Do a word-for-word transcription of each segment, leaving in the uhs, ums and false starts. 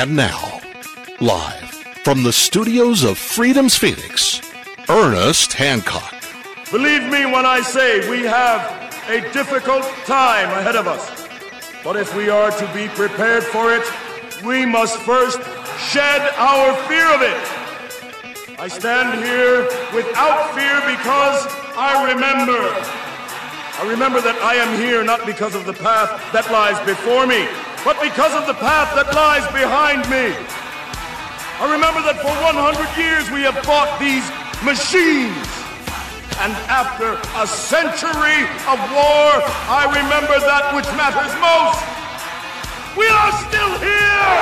And now, live from the studios of Freedom's Phoenix, Ernest Hancock. Believe me when I say we have a difficult time ahead of us. But if we are to be prepared for it, we must first shed our fear of it. I stand here without fear because I remember. I remember that I am here not because of the path that lies before me, but because of the path that lies behind me. I remember that for one hundred years we have fought these machines. And after a century of war, I remember that which matters most. We are still here!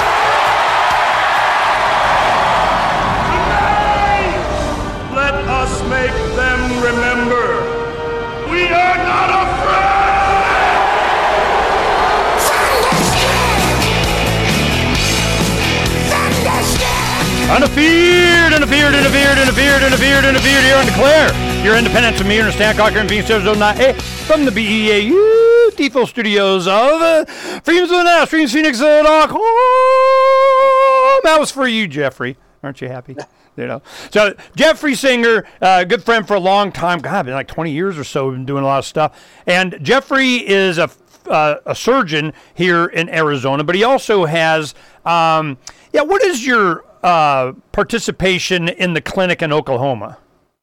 Today, let us make them remember. We are not afraid! Undefeated, undefeated, undefeated, undefeated, undefeated, undefeated, here and declare your independence from me, Ernest Hancock, here in Phoenix, Arizona, from the B E A U T-F O studios of uh, Freedom's Now, Freedom's Phoenix dot com. That was for you, Jeffrey. Aren't you happy? You know, so Jeffrey Singer, uh, good friend for a long time. God, been like twenty years or so, been doing a lot of stuff. And Jeffrey is a uh, a surgeon here in Arizona, but he also has, um, yeah. What is your uh, participation in the clinic in Oklahoma?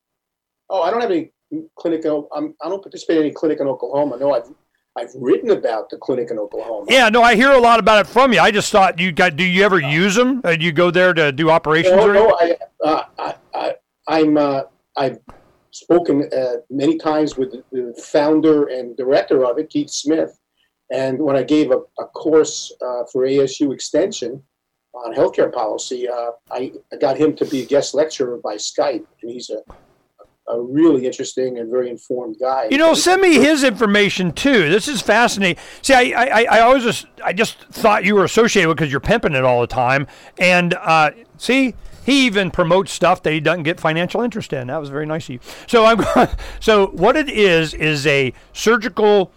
Oh, I don't have any clinic. I'm, I don't participate in any clinic in Oklahoma. No, I've I've written about the clinic in Oklahoma. Yeah, no, I hear a lot about it from you. I just thought you got. Do you ever use them? Uh, do you go there to do operations? No, or no. I, uh, I, I, I'm. Uh, I've spoken uh, many times with the founder and director of it, Keith Smith, and when I gave a, a course uh, for A S U Extension on healthcare policy, uh, I, I got him to be a guest lecturer by Skype, and he's a a really interesting and very informed guy. You know, send me his information too. This is fascinating. See, I, I, I always just, I just thought you were associated with because you're pimping it all the time. And uh, see, he even promotes stuff that he doesn't get financial interest in. That was very nice of you. So I'm going. So what it is is a surgical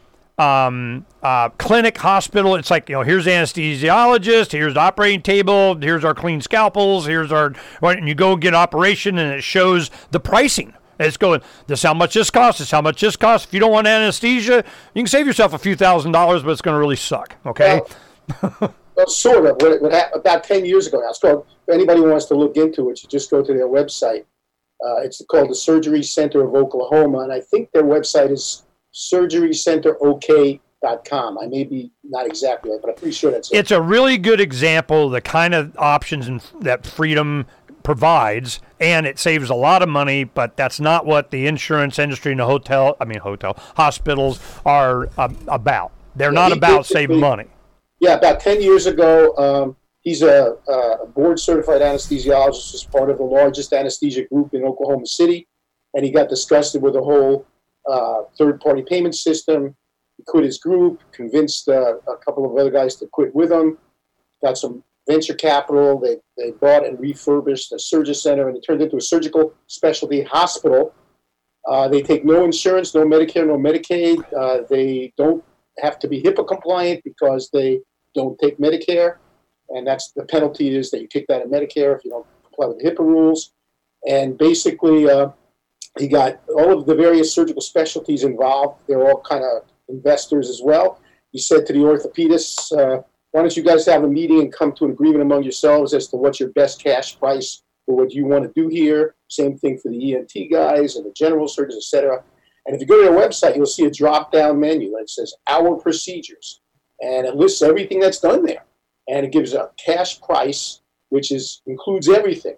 um, uh, clinic, hospital. It's like, you know, here's the anesthesiologist, here's the operating table, here's our clean scalpels, here's our, and you go get operation, and it shows the pricing. It's going, this is how much this costs, this is how much this costs. If you don't want anesthesia, you can save yourself a few thousand dollars, but it's going to really suck, okay? Well, well sort of. What, what happened, about ten years ago now, it's called, if anybody wants to look into it, you just go to their website. Uh, it's called the Surgery Center of Oklahoma, and I think their website is surgery center o k dot com. I may be not exactly right, but I'm pretty sure that's it. It's a really good example of the kind of options in, that Freedom provides, and it saves a lot of money, but that's not what the insurance industry and the hotel, I mean hotel, hospitals are uh, about. They're yeah, not about saving money. Yeah, about ten years ago, um, he's a, a board-certified anesthesiologist as part of the largest anesthesia group in Oklahoma City, and he got disgusted with the whole uh, third-party payment system. He quit his group, convinced uh, a couple of other guys to quit with him, got some venture capital. They they bought and refurbished a surgery center, and it turned into a surgical specialty hospital. Uh, they take no insurance, no Medicare, no Medicaid. Uh, they don't have to be HIPAA compliant because they don't take Medicare, and that's the penalty is that you kick that in Medicare if you don't comply with the HIPAA rules. And basically, uh, he got all of the various surgical specialties involved. They're all kind of investors as well. He said to the orthopedists, uh, why don't you guys have a meeting and come to an agreement among yourselves as to what's your best cash price for what you want to do here? Same thing for the E N T guys and the general surgeons, et cetera. And if you go to their website, you'll see a drop-down menu that says Our Procedures. And it lists everything that's done there. And it gives a cash price, which is includes everything.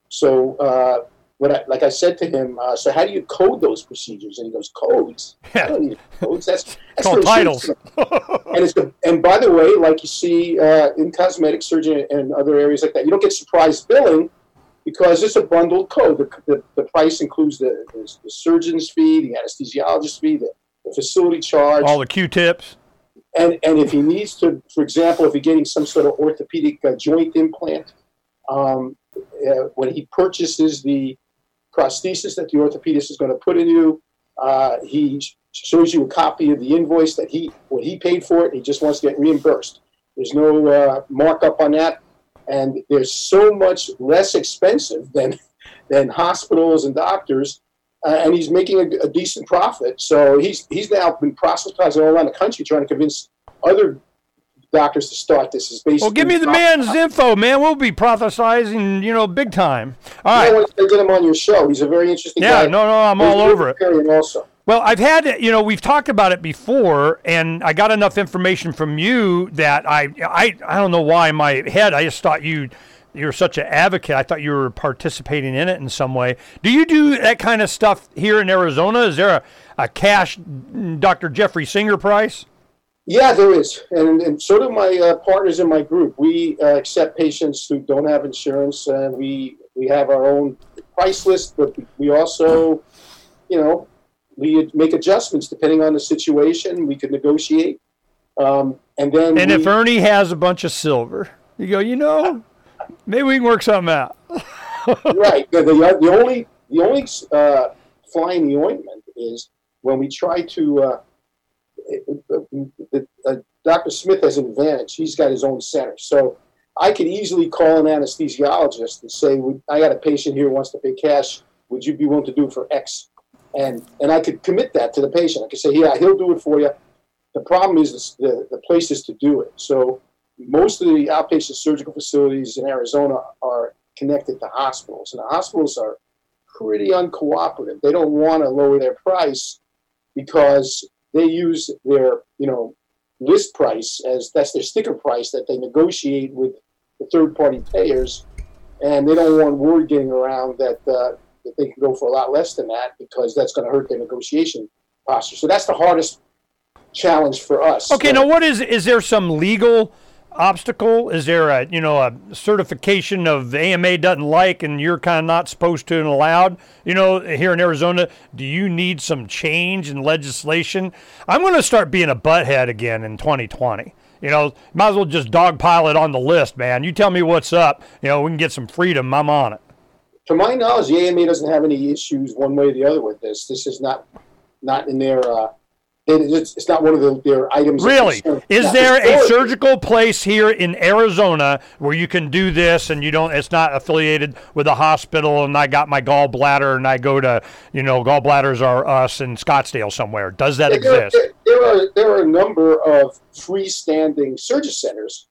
So uh, what I, like I said to him, uh, so how do you code those procedures? And he goes, codes? Yeah. I don't need codes. That's, that's called titles. and, it's the, and by the way, like you see uh, in cosmetic surgery and other areas like that, you don't get surprise billing because it's a bundled code. The, the, the price includes the, the, the surgeon's fee, the anesthesiologist's fee, the, the facility charge. All the Q-tips. And and if he needs to, for example, if you're getting some sort of orthopedic uh, joint implant, um, uh, when he purchases the prosthesis that the orthopedist is going to put in you, uh, he shows you a copy of the invoice that he what he paid for it. He just wants to get reimbursed. There's no uh, markup on that. and they're so much less expensive than than hospitals and doctors, uh, and he's making a, a decent profit. So he's he's now been proselytizing all around the country trying to convince other doctors to start this. Is basically well, give me the man's info, man. We'll be prophesizing, you know, big time. All right. I want to get him on your show. He's a very interesting yeah, guy. Yeah, no, no, I'm all over it. Also. Well, I've had, you know, we've talked about it before, and I got enough information from you that I, I, I don't know why in my head I just thought you, you're such an advocate. I thought you were participating in it in some way. Do you do that kind of stuff here in Arizona? Is there a, a cash Doctor Jeffrey Singer price? Yeah, there is, and, and so do my uh, partners in my group. We uh, accept patients who don't have insurance, and we we have our own price list, but we also, you know, we make adjustments depending on the situation. We could negotiate, um, and then. And we, if Ernie has a bunch of silver, you go, you know, maybe we can work something out. Right. The, the, the only the only uh, fly in the ointment is when we try to. Uh, Uh, Doctor Smith has an advantage. He's got his own center. So I could easily call an anesthesiologist and say, I got a patient here who wants to pay cash. Would you be willing to do it for X? And and I could commit that to the patient. I could say, yeah, he'll do it for you. The problem is the, the places to do it. So most of the outpatient surgical facilities in Arizona are connected to hospitals. And the hospitals are pretty uncooperative. They don't want to lower their price because they use their, you know, list price as that's their sticker price that they negotiate with the third-party payers, and they don't want word getting around that uh, that they can go for a lot less than that because that's going to hurt their negotiation posture. So that's the hardest challenge for us. Okay, now what is is there some legal obstacle? Is there a you know a certification of the A M A doesn't like and you're kind of not supposed to and allowed? You know, here in Arizona, do you need some change in legislation? I'm going to start being a butthead again in twenty twenty. You know, might as well just dogpile it on the list, man. You tell me what's up. You know, we can get some freedom. I'm on it. To my knowledge, the A M A doesn't have any issues one way or the other with this. This is not not in their. Uh, It's, it's not one of the, their items. Really? Is there a surgical place here in Arizona where you can do this and you don't? It's not affiliated with a hospital. And I got my gallbladder and I go to, you know, Gallbladders Are Us in Scottsdale somewhere. Does that yeah, exist? There, there are there are a number of freestanding surgery centers,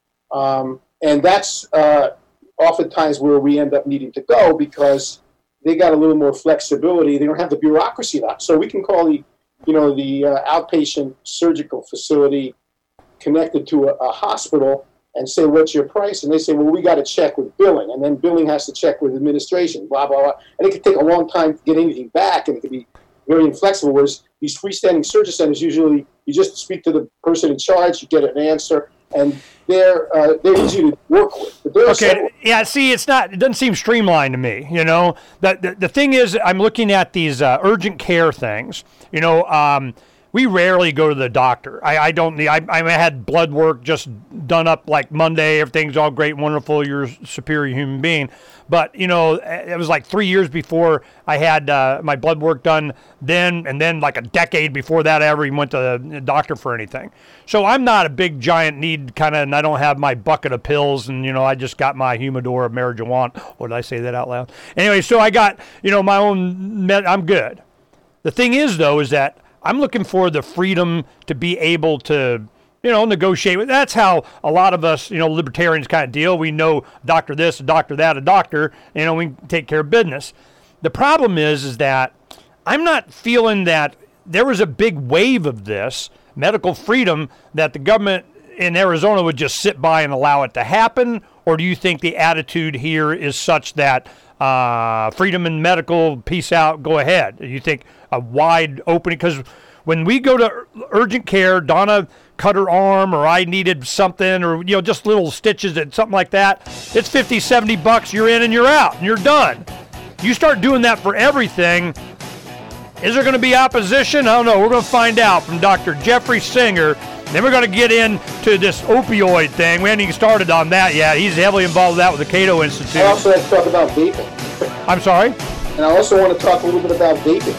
um, and that's uh, oftentimes where we end up needing to go because they got a little more flexibility. They don't have the bureaucracy lot, so we can call the you know, the uh, outpatient surgical facility connected to a, a hospital and say, what's your price? And they say, well, we got to check with billing. And then billing has to check with administration, blah, blah, blah. And it could take a long time to get anything back, and it could be very inflexible. Whereas these freestanding surgery centers, usually you just speak to the person in charge, you get an answer, and they're uh, they're easy to work with. But there are okay, several- yeah. See, it's not. It doesn't seem streamlined to me. You know, the the, the thing is, I'm looking at these uh, urgent care things. You know, um, we rarely go to the doctor. I, I don't need. I, I had blood work just done up like Monday. Everything's all great, wonderful. You're a superior human being. But you know, it was like three years before I had uh, my blood work done. Then and then like a decade before that, I ever even went to the doctor for anything. So I'm not a big giant need kind of, and I don't have my bucket of pills. And you know, I just got my humidor of marijuana. Or did I say that out loud? Anyway, so I got you know my own. Med- I'm good. The thing is, though, is that I'm looking for the freedom to be able to, you know, negotiate with. That's how a lot of us, you know, libertarians kind of deal. We know doctor this, a doctor that, a doctor, you know, we can take care of business. The problem is, is that I'm not feeling that there was a big wave of this medical freedom that the government in Arizona would just sit by and allow it to happen. Or do you think the attitude here is such that uh, freedom in medical, peace out, go ahead? Do you think a wide opening? Because when we go to urgent care, Donna cut her arm, or I needed something, or you know, just little stitches and something like that, it's fifty, seventy bucks, you're in and you're out, and you're done. You start doing that for everything, is there going to be opposition? I don't know. We're going to find out from Doctor Jeffrey Singer. Then we're going to get into this opioid thing. We haven't even started on that yet. He's heavily involved with that with the Cato Institute. I also have to talk about vaping. I'm sorry? And I also want to talk a little bit about vaping.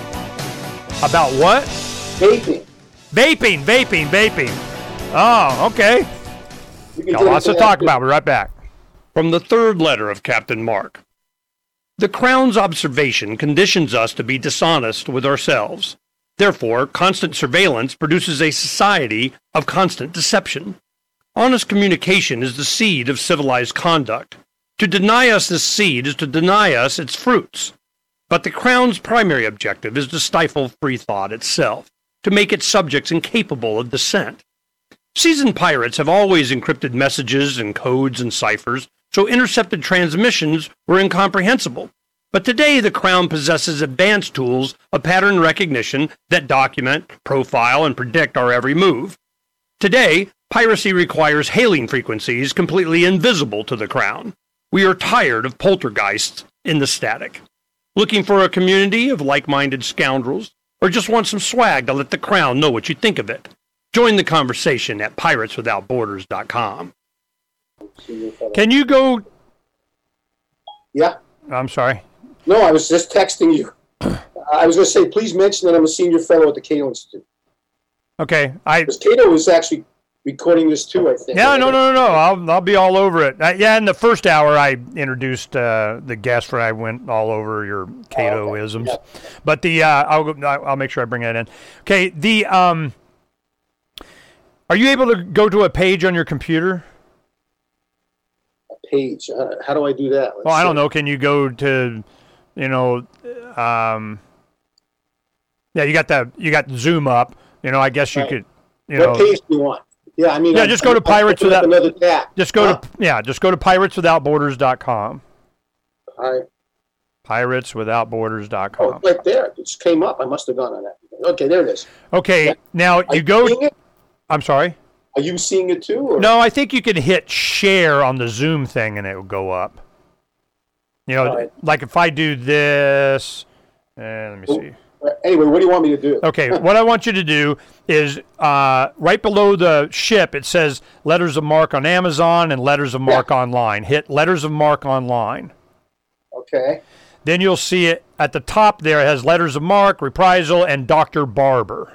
About what? Vaping. Vaping, vaping, vaping. Oh, okay. We can Got get lots into to that talk too. about. We'll be right back. From the third letter of Captain Mark. The Crown's observation conditions us to be dishonest with ourselves. Therefore, constant surveillance produces a society of constant deception. Honest communication is the seed of civilized conduct. To deny us this seed is to deny us its fruits. But the Crown's primary objective is to stifle free thought itself, to make its subjects incapable of dissent. Seasoned pirates have always encrypted messages and codes and ciphers, so intercepted transmissions were incomprehensible. But today the Crown possesses advanced tools of pattern recognition that document, profile, and predict our every move. Today, piracy requires hailing frequencies completely invisible to the Crown. We are tired of poltergeists in the static. Looking for a community of like-minded scoundrels, or just want some swag to let the Crown know what you think of it? Join the conversation at pirates without borders dot com. Can you go... Yeah. I'm sorry. No, I was just texting you. I was going to say, please mention that I'm a senior fellow at the Cato Institute. Okay. I. Because Cato is actually recording this too, I think. Yeah, no, no, no, no. I'll I'll be all over it. Uh, yeah, in the first hour, I introduced uh, the guest where I went all over your Cato-isms. Oh, okay. Yeah. But the uh, I'll go, I'll make sure I bring that in. Okay. The um. Are you able to go to a page on your computer? A page. Uh, how do I do that? Let's Well, I don't see. know. Can you go to, you know, um. Yeah, you got the you got Zoom up. You know, I guess you Right. could. You What know. page do you want? Yeah, I mean. Yeah, I'm- just go to I'm- Pirates I'm Without- Another tab. Just go Huh? to yeah, just go to pirates without borders dot com. All right. pirates without borders dot Oh, com. it's right there. It just came up. I must have gone on that. Okay, there it is. Okay, Yeah. now Are you go. seeing it? I'm sorry. Are you seeing it too? Or? No, I think you can hit share on the Zoom thing and it will go up. You know, All right. like if I do this, and let me see. Anyway, what do you want me to do? Okay, what I want you to do is uh, right below the ship, it says Letters of Mark on Amazon and Letters of Mark online. Hit Letters of Mark online. Okay. Then you'll see it at the top there. It has Letters of Mark, Reprisal, and Doctor Barber.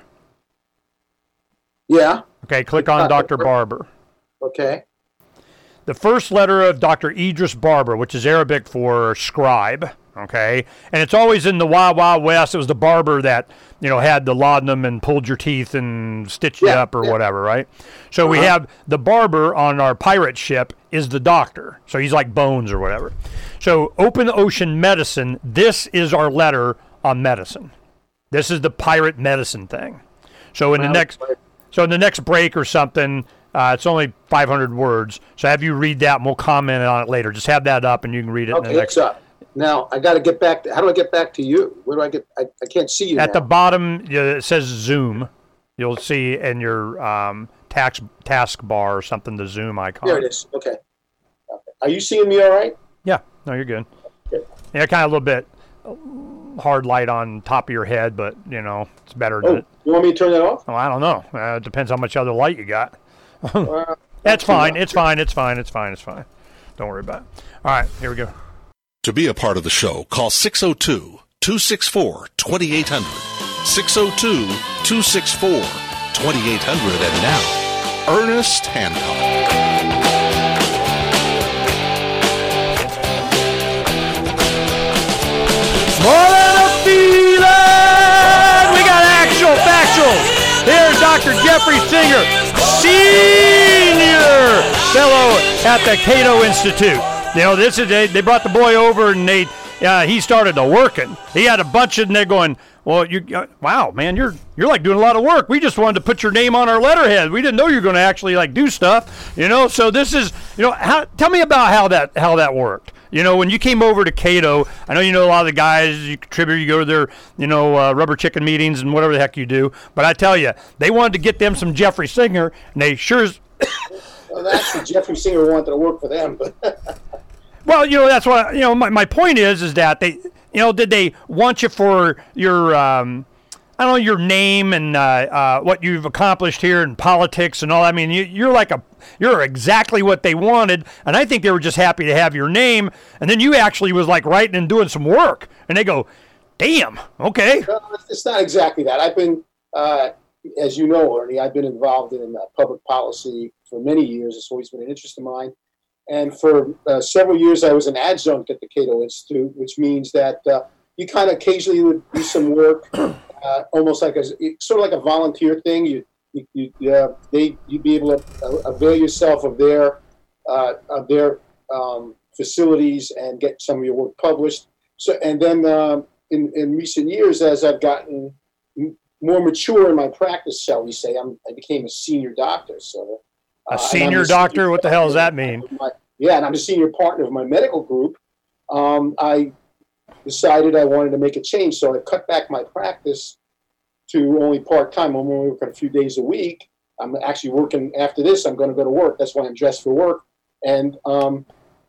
Yeah. Okay, click on Doctor Barber. Okay. The first letter of Doctor Idris Barber, which is Arabic for scribe, okay? And it's always in the Wild Wild West. It was the barber that, you know, had the laudanum and pulled your teeth and stitched you Yeah, up or yeah. whatever, right? So we Uh-huh. have the barber on our pirate ship is the doctor. So he's like Bones or whatever. So Open Ocean Medicine, this is our letter on medicine. This is the pirate medicine thing. So in the Wow. next... So in the next break or something, uh, it's only five hundred words. So have you read that, and we'll comment on it later. Just have that up, and you can read it Okay, in the next. it's up. Now, I got to get back to, how do I get back to you? Where do I get, I, I can't see you At the now. bottom, uh, it says Zoom. You'll see in your um, tax, task bar or something the Zoom icon. There it is. Okay. Okay. Are you seeing me all right? Yeah, no, you're good. Good. Yeah, kind of a little bit hard light on top of your head, but, you know, it's better than Oh, it. you want me to turn that off? Oh, I don't know. Uh, it depends how much other light you got. Uh, That's fine. It's fine. It's fine. It's fine. It's fine. Don't worry about it. All right, here we go. To be a part of the show, call six oh two, two six four, two eight hundred. six oh two, two six four, two eight hundred. And now, Ernest Hancock. More than a feeling! We got actual factuals. Here's Doctor Jeffrey Singer, senior fellow at the Cato Institute. You know, this is they, they brought the boy over and they uh, he started to working. He had a bunch of them. They're going, well, you uh, wow, man, you're you're like doing a lot of work. We just wanted to put your name on our letterhead. We didn't know you were going to actually like do stuff. You know, so this is you know, how, tell me about how that how that worked. You know, when you came over to Cato, I know you know a lot of the guys, you contribute, you go to their, you know, uh, rubber chicken meetings and whatever the heck you do. But I tell you, they wanted to get them some Jeffrey Singer, and they sure as... well, actually, Jeffrey Singer wanted to work for them, but Well, you know, that's what, you know, my, my point is, is that they, you know, did they want you for your, um, I don't know, your name and uh, uh, what you've accomplished here in politics and all. I mean, you, you're like a, you're exactly what they wanted, and I think they were just happy to have your name. And then you actually was like writing and doing some work, and they go, "Damn, okay." no, it's not exactly that. I've been, uh, as you know, Ernie, I've been involved in uh, public policy for many years. It's always been an interest of mine. And for uh, several years, I was an adjunct at the Cato Institute, which means that uh, you kind of occasionally would do some work, uh, almost like a sort of like a volunteer thing. You, you, you uh, they, you'd be able to avail yourself of their uh, of their um, facilities and get some of your work published. So, and then uh, in in recent years, as I've gotten more mature in my practice, shall we say, I'm, I became a senior doctor. So. A uh, senior doctor? Senior what the hell does that mean? My, yeah, and I'm a senior partner of my medical group. Um, I decided I wanted to make a change, so I cut back my practice to only part-time. I'm only working a few days a week. I'm actually working after this. I'm going to go to work. That's why I'm dressed for work. And um,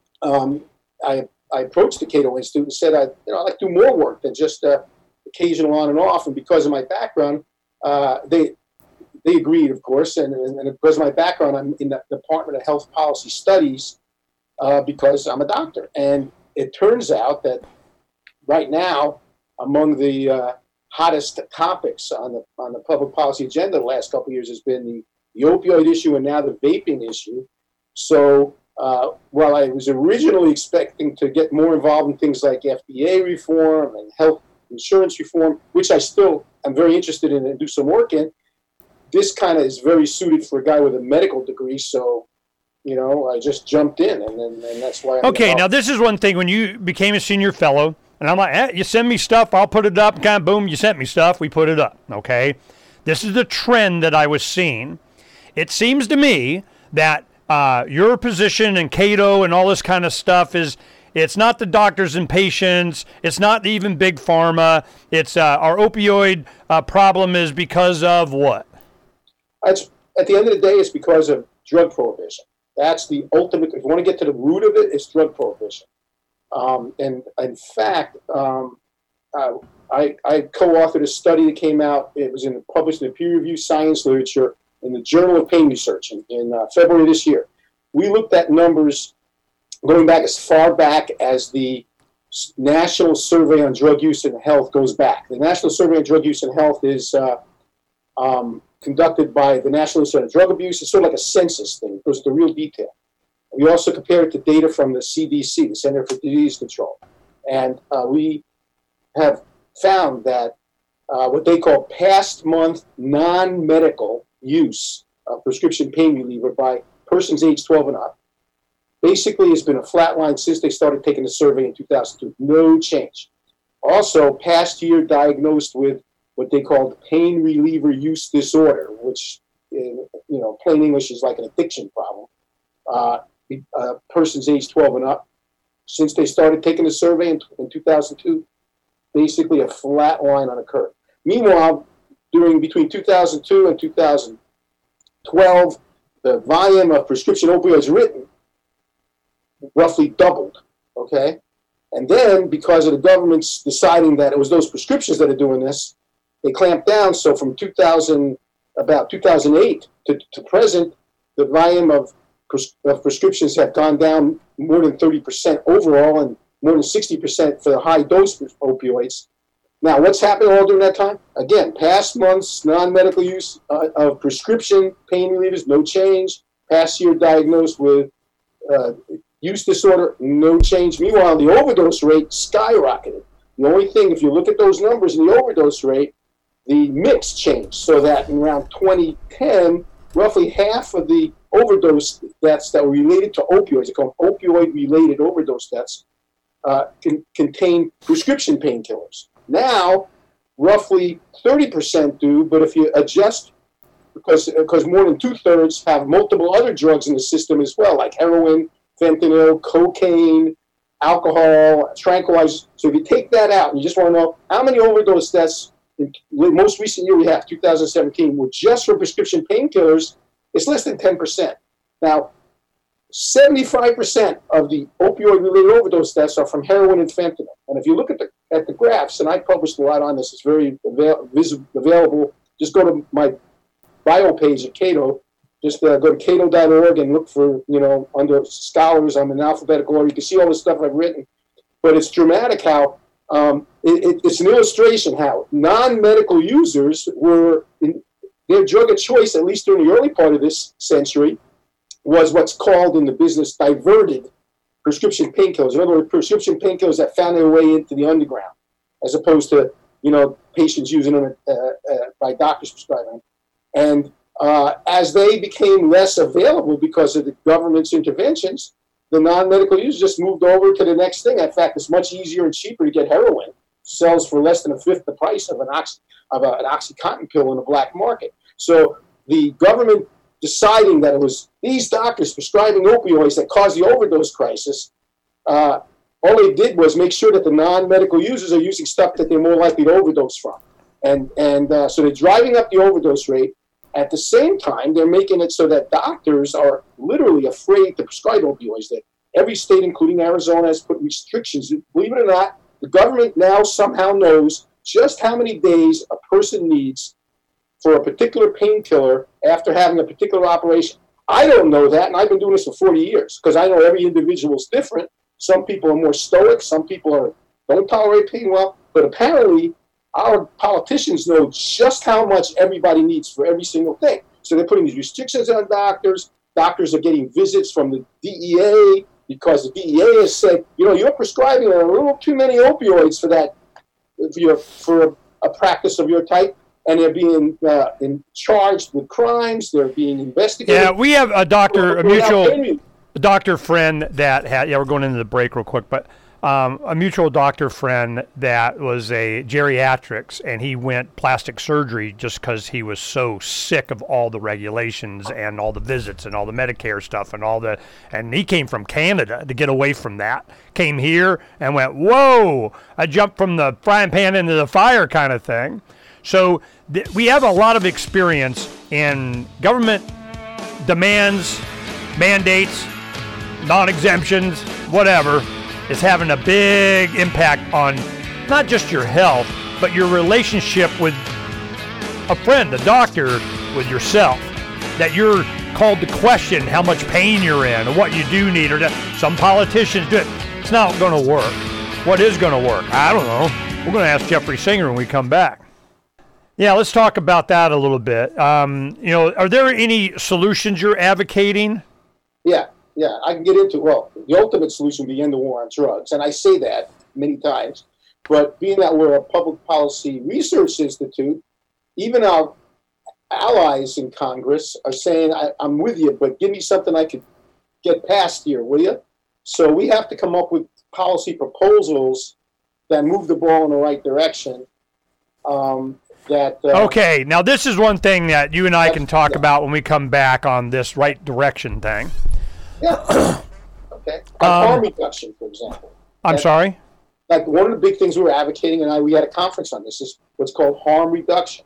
um, I, I approached the Cato Institute and said, I, you know, I'd like to do more work than just uh, occasional on and off. And because of my background, uh, they they agreed, of course. And, and, and because of my background, I'm in the Department of Health Policy Studies uh, because I'm a doctor. And it turns out that right now, among the uh, hottest topics on the on the public policy agenda the last couple of years has been the, the opioid issue and now the vaping issue. So uh, while I was originally expecting to get more involved in things like F D A reform and health insurance reform, which I still am very interested in and do some work in, this kind of is very suited for a guy with a medical degree. So, you know, I just jumped in, and then and that's why. I'm okay, now this is one thing. When you became a senior fellow, and I'm like, eh, you send me stuff, I'll put it up. Kind of boom, you sent me stuff, we put it up. Okay, this is the trend that I was seeing. It seems to me that uh, your position in Cato and all this kind of stuff is. It's not the doctors and patients. It's not even big pharma. It's uh, our opioid uh, problem is because of what? It's, at the end of the day, it's because of drug prohibition. That's the ultimate. If you want to get to the root of it, it's drug prohibition. Um, and in fact, um, uh, I, I co-authored a study that came out. It was in, published in the peer-reviewed science literature in the Journal of Pain Research in, in uh, February this year. We looked at numbers going back as far back as the National Survey on Drug Use and Health goes back. The National Survey on Drug Use and Health is uh, um, conducted by the National Institute of Drug Abuse. It's sort of like a census thing. It goes into real detail. We also compared it to data from the C D C, the Center for Disease Control. And uh, we have found that uh, what they call past month non-medical use of prescription pain reliever by persons aged twelve and up basically has been a flat line since they started taking the survey in two thousand two. No change. Also, past year diagnosed with what they called pain reliever use disorder, which, in, you know, plain English is like an addiction problem. Uh, uh, persons aged twelve and up, since they started taking the survey in, in two thousand two, basically a flat line on a curve. Meanwhile, during between two thousand two and two thousand twelve, the volume of prescription opioids written roughly doubled, okay? And then, because of the government's deciding that it was those prescriptions that are doing this, they clamped down. So from two thousand, about two thousand eight to, to present, the volume of, pres- of prescriptions have gone down more than thirty percent overall and more than sixty percent for the high-dose opioids. Now, what's happened all during that time? Again, past months, non-medical use uh, of prescription pain relievers, no change. Past year diagnosed with uh, use disorder, no change. Meanwhile, the overdose rate skyrocketed. The only thing, if you look at those numbers in the overdose rate, the mix changed so that in around twenty ten, roughly half of the overdose deaths that were related to opioids, they're called opioid-related overdose deaths, uh, can, contain prescription painkillers. Now, roughly thirty percent do, but if you adjust, because, because more than two-thirds have multiple other drugs in the system as well, like heroin, fentanyl, cocaine, alcohol, tranquilizers. So if you take that out and you just want to know how many overdose deaths in the most recent year we have, two thousand seventeen, were just for prescription painkillers, it's less than ten percent. Now, seventy-five percent of the opioid-related overdose deaths are from heroin and fentanyl. And if you look at the at the graphs, and I published a lot on this, it's very avail- vis- available. Just go to my bio page at Cato. Just uh, go to cato dot org and look for, you know, under scholars, I'm in alphabetical order. You can see all the stuff I've written. But it's dramatic how, um, it, it, it's an illustration how non-medical users were, in their drug of choice, at least during the early part of this century, was what's called in the business diverted prescription painkillers. In other words, prescription painkillers that found their way into the underground, as opposed to, you know, patients using them uh, uh, by doctors prescribing them. And uh, as they became less available because of the government's interventions, the non-medical users just moved over to the next thing. In fact, it's much easier and cheaper to get heroin. It sells for less than a fifth the price of an oxy, of a, an OxyContin pill in the black market. So the government deciding that it was these doctors prescribing opioids that caused the overdose crisis, uh, all they did was make sure that the non-medical users are using stuff that they're more likely to overdose from. And, and uh, so they're driving up the overdose rate. At the same time, they're making it so that doctors are literally afraid to prescribe opioids. That every state, including Arizona, has put restrictions. Believe it or not, the government now somehow knows just how many days a person needs for a particular painkiller after having a particular operation. I don't know that, and I've been doing this for forty years, because I know every individual is different. Some people are more stoic, some people are don't tolerate pain well, but apparently our politicians know just how much everybody needs for every single thing. So they're putting these restrictions on doctors. Doctors are getting visits from the D E A because the D E A has said, you know, you're prescribing a little too many opioids for that, for, your, for a, a practice of your type. And they're being uh, in charged with crimes. They're being investigated. Yeah, we have a doctor, a mutual a doctor friend that had, yeah, we're going into the break real quick, but um, a mutual doctor friend that was a geriatrics, and he went plastic surgery just because he was so sick of all the regulations and all the visits and all the Medicare stuff and all the, and he came from Canada to get away from that. Came here and went, whoa, I jumped from the frying pan into the fire kind of thing. So th- we have a lot of experience in government demands, mandates, non-exemptions, whatever, is having a big impact on not just your health, but your relationship with a friend, a doctor, with yourself. That you're called to question how much pain you're in or what you do need. Or that some politicians do it. It's not going to work. What is going to work? I don't know. We're going to ask Jeffrey Singer when we come back. Yeah, let's talk about that a little bit. Um, you know, are there any solutions you're advocating? Yeah, yeah, I can get into, well, the ultimate solution would be end the war on drugs. And I say that many times, but being that we're a public policy research institute, even our allies in Congress are saying, I, I'm with you, but give me something I could get past here, will you? So we have to come up with policy proposals that move the ball in the right direction. Um, That, uh, okay, now this is one thing that you and I can talk yeah. about when we come back on this right direction thing. Yeah. Okay. Like Um, harm reduction, for example. I'm And, sorry? Like one of the big things we were advocating, and I we had a conference on this, is what's called harm reduction.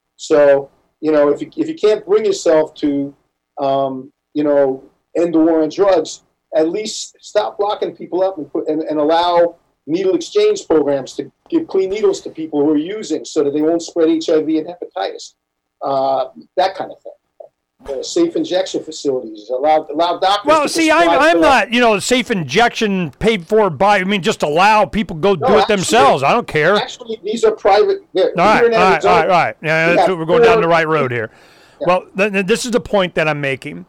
So, you know, if you, if you can't bring yourself to, um, you know, end the war on drugs, at least stop locking people up and put and, and allow needle exchange programs to give clean needles to people who are using so that they won't spread H I V and hepatitis, uh, that kind of thing. Uh, safe injection facilities, allow allow doctors Well, to see, I'm, prescribe I'm for- not, you know, safe injection paid for by, I mean, just allow people go No, do it actually- themselves. I don't care. Actually, these are private. All All right, all right, all right, all right. Yeah, that's Yeah, what we're going down four- the right road here. Yeah. Well, th- th- this is the point that I'm making.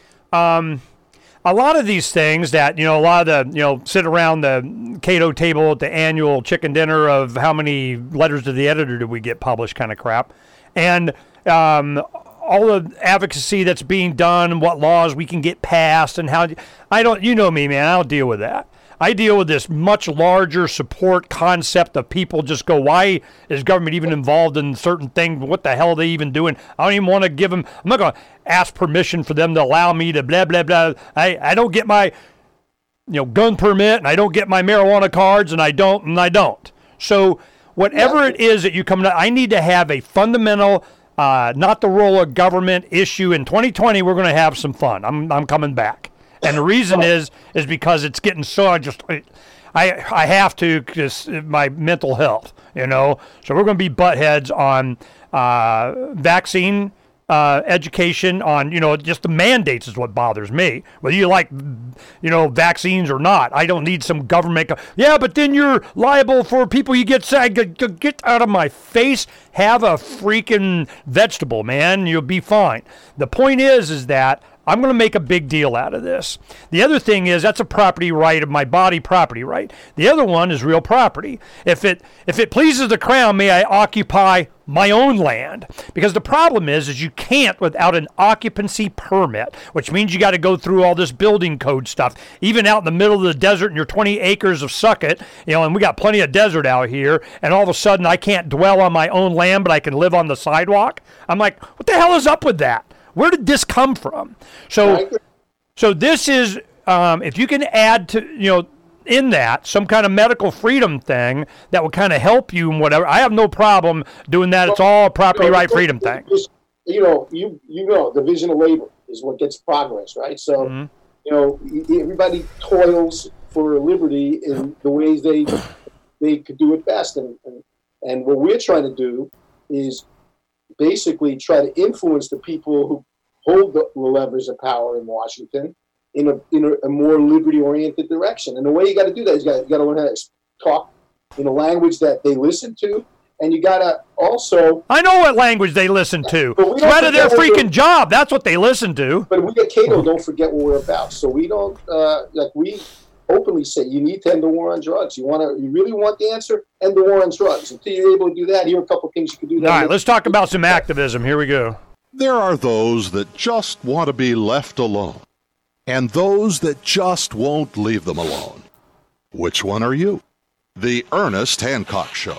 Um, a lot of these things that, you know, a lot of the, you know, sit around the Cato table at the annual chicken dinner of how many letters to the editor did we get published kind of crap. And um, all the advocacy that's being done, what laws we can get passed and how, I don't, you know me, man, I don't deal with that. I deal with this much larger support concept of people just go, why is government even involved in certain things? What the hell are they even doing? I don't even want to give them, I'm not going to ask permission for them to allow me to blah, blah, blah. I, I don't get my, you know, gun permit and I don't get my marijuana cards and I don't, and I don't. So whatever it is that you come to, I need to have a fundamental, uh, not the role of government issue. In twenty twenty, we're going to have some fun. I'm, I'm coming back. And the reason is is because it's getting so I just I I have to because my mental health, you know. So we're going to be buttheads on uh, vaccine uh, education, on, you know, just the mandates is what bothers me. Whether you like, you know, vaccines or not, I don't need some government. Co- yeah, but then you're liable for people you get sick. Get, get out of my face. Have a freaking vegetable, man. You'll be fine. The point is, is that I'm going to make a big deal out of this. The other thing is that's a property right of my body property right. The other one is real property. If it if it pleases the Crown, may I occupy my own land? Because the problem is, is you can't without an occupancy permit, which means you got to go through all this building code stuff. Even out in the middle of the desert in your twenty acres of Suckett, you know, and we got plenty of desert out here, and all of a sudden I can't dwell on my own land, but I can live on the sidewalk. I'm like, what the hell is up with that? Where did this come from? So, so this is, um, if you can add to, you know, in that some kind of medical freedom thing that would kind of help you and whatever, I have no problem doing that. It's all a property right freedom thing. You know, you you know, division of labor is what gets progress, right? So, mm-hmm. you know, everybody toils for liberty in the ways they they could do it best, and and, and what we're trying to do is basically try to influence the people who hold the levers of power in Washington in a in a, a more liberty-oriented direction. And the way you got to do that is you got you got to learn how to talk in a language that they listen to, and you got to also. I know what language they listen to. It's out of their freaking job. That's what they listen to. But we at Cato don't forget what we're about. So we don't uh, like we openly say you need to end the war on drugs. You want to, you really want the answer? End the war on drugs. Until you're able to do that, here are a couple of things you can do. That All right, let's talk about some activism. Here we go. There are those that just want to be left alone, and those that just won't leave them alone. Which one are you? The Ernest Hancock Show.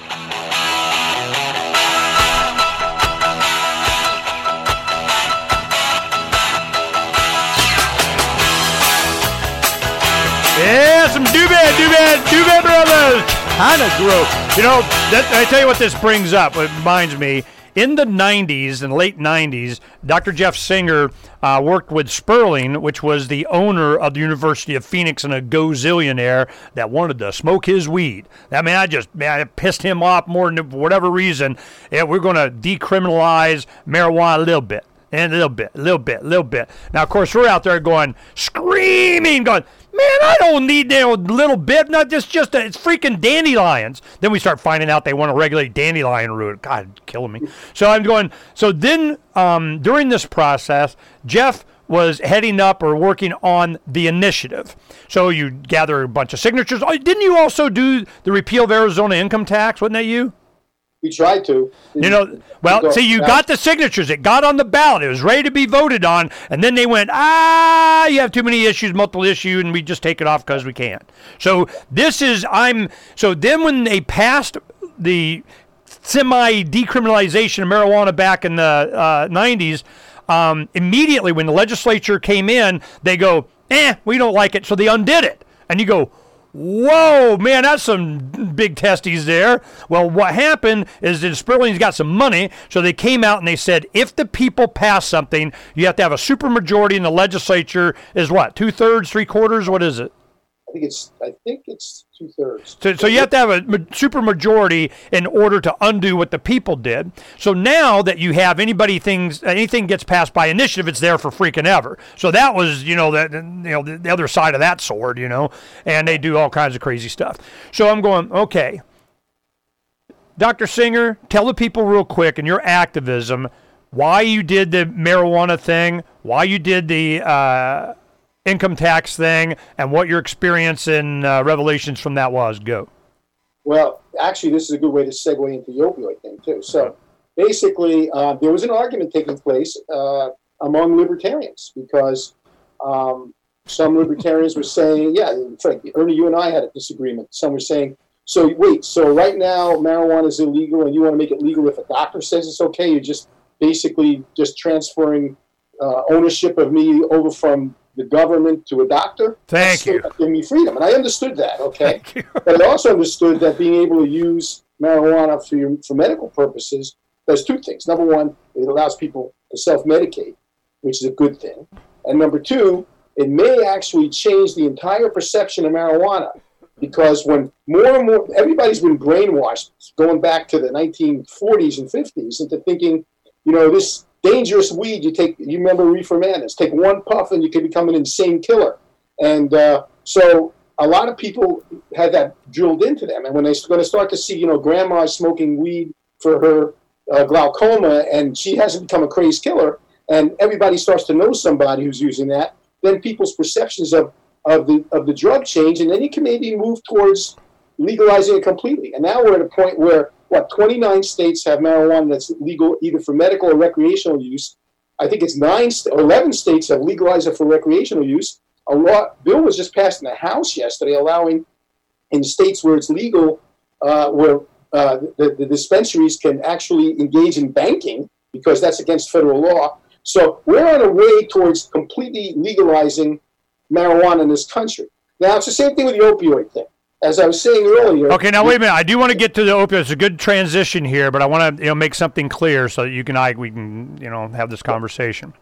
Yeah, some doobad, doobad, doobad brothers. Kind of gross. You know, that, I tell you what this brings up. It reminds me. In the nineties, in the late nineties, Doctor Jeff Singer uh, worked with Sperling, which was the owner of the University of Phoenix and a gazillionaire that wanted to smoke his weed. I mean, I just, man, it pissed him off more than for whatever reason. Yeah, we're going to decriminalize marijuana a little bit. And a little bit, a little bit, a little bit. Now, of course, we're out there going, screaming, going, man, I don't need that little bit. Not just, just a, it's freaking dandelions. Then we start finding out they want to regulate dandelion root. God, killing me. So I'm going, so then um, during this process, Jeff was heading up or working on the initiative. So you gather a bunch of signatures. Oh, didn't you also do the repeal of Arizona income tax? Wasn't that you? We tried to. You know, well, see, you got the signatures. It got on the ballot. It was ready to be voted on. And then they went, ah, you have too many issues, multiple issue, and we just take it off because we can't. So this is, I'm, so then when they passed the semi-decriminalization of marijuana back in the uh, nineties, um, immediately when the legislature came in, they go, eh, we don't like it. So they undid it. And you go, whoa, man, that's some big testes there. Well, what happened is that Sperling's got some money, so they came out and they said, if the people pass something, you have to have a supermajority in the legislature. Is what, two-thirds, three-quarters? What is it? I think it's I think it's two-thirds. So, so you have to have a supermajority in order to undo what the people did. So now that you have anybody things anything gets passed by initiative, it's there for freaking ever. So that was, you know, that you know the, the other side of that sword, you know, and they do all kinds of crazy stuff. So I'm going, okay, Doctor Singer, tell the people real quick in your activism why you did the marijuana thing, why you did the uh, income tax thing, and what your experience in uh, revelations from that was. Go. Well, actually, this is a good way to segue into the opioid thing, too. So basically, uh, there was an argument taking place uh, among libertarians because um, some libertarians were saying, yeah, in fact, Ernie, you and I had a disagreement. Some were saying, so wait, so right now marijuana is illegal and you want to make it legal if a doctor says it's okay? You're just basically just transferring uh, ownership of me over from the government to a doctor. Thank you. Giving me freedom. And I understood that, okay? But I also understood that being able to use marijuana for your, for medical purposes does two things. Number one, it allows people to self-medicate, which is a good thing. And number two, it may actually change the entire perception of marijuana, because when more and more, everybody's been brainwashed going back to the nineteen forties and fifties into thinking, you know, this dangerous weed, you take, you remember Reefer Madness, take one puff and you can become an insane killer. And uh, so a lot of people had that drilled into them. And when they're going to start to see, you know, grandma smoking weed for her uh, glaucoma and she hasn't become a crazed killer, and everybody starts to know somebody who's using that, then people's perceptions of, of the of the drug change, and then you can maybe move towards legalizing it completely. And now we're at a point where, what, twenty-nine states have marijuana that's legal either for medical or recreational use. I think it's nine, eleven states have legalized it for recreational use. A law bill was just passed in the House yesterday, allowing in states where it's legal, uh, where uh, the, the dispensaries can actually engage in banking, because that's against federal law. So we're on a way towards completely legalizing marijuana in this country. Now, it's the same thing with the opioid thing. As I was saying earlier. Okay, now wait a minute. I do want to get to the opioids. It's a good transition here, but I want to you know make something clear so that you and I we can you know have this conversation.